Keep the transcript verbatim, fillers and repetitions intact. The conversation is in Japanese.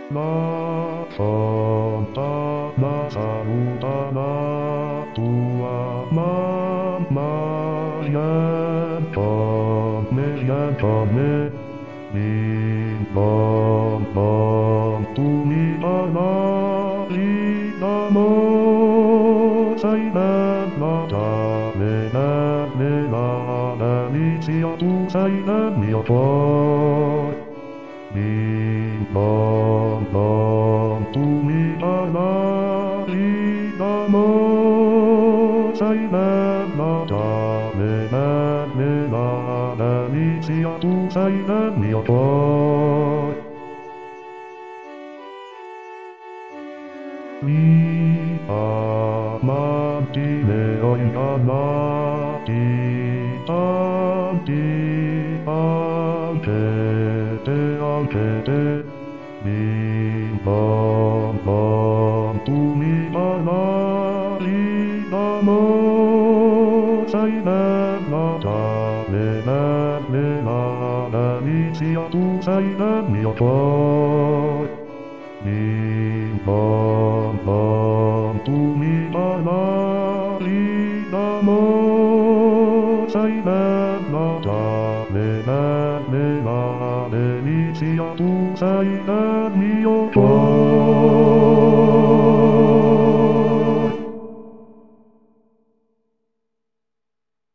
なさんだなさんだなとはまんまやったねやったねみんななんと見たないなもさいななだめなめななにしやとさいなみやとみんななんと見たないなもさいななだめなめななにしやとさいなみやとみあまてねおいがなてたてあけてあけてみんななんとみたないなもさいななだめなめななにしやとさいなみやとみんななんと見たないなもさいななだめなめなめにしやとさいなみよと